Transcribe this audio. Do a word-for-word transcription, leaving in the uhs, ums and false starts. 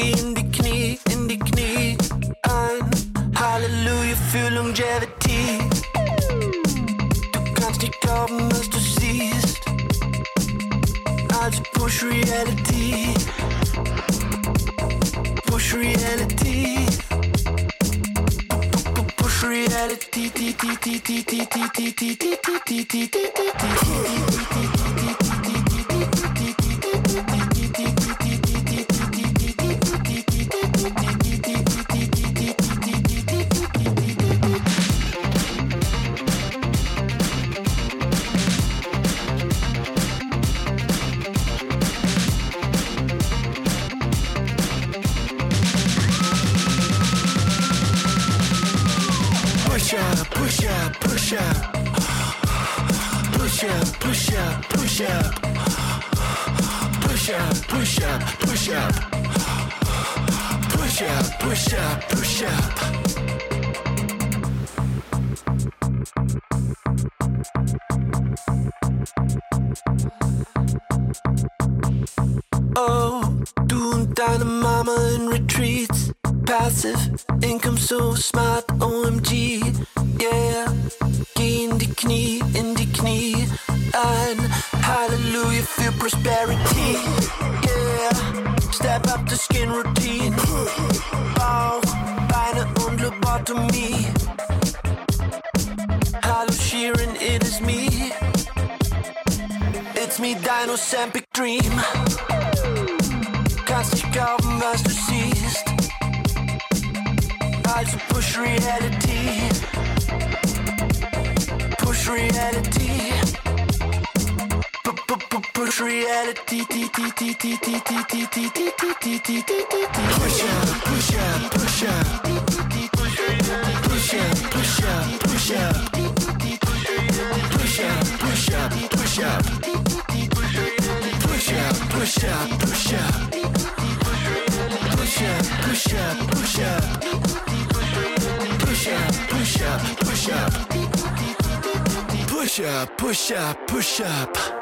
Geh in die Knie, in die Knie. Ein Halleluja für Longevity. Du kannst nicht glauben, was du siehst. Also push reality. Push reality. Push reality. Push up, push up, push up. Push up, push up, push up. Push up, push up, push up. Push up, push up, push up. Oh, du und deine Mama in Retreats. Passive income so smart, O M G, yeah. Geh in die Knie, in die Knie. Ein Halleluja für Prosperity, yeah. Step up the skin routine. Bauch, Beine und Lobotomie. Hallo Sheeran, it is me. It's me, dein Ozempic Dream. Kannst nicht glauben, was du siehst. Also push reality. Push reality. Push reality. Push up, push up, push up. Push up, push up, push up. Push up, push up, push up. Push up, push up, push up. Push up, push up, push up. Push up, push up, push up. Push up, push up, push up.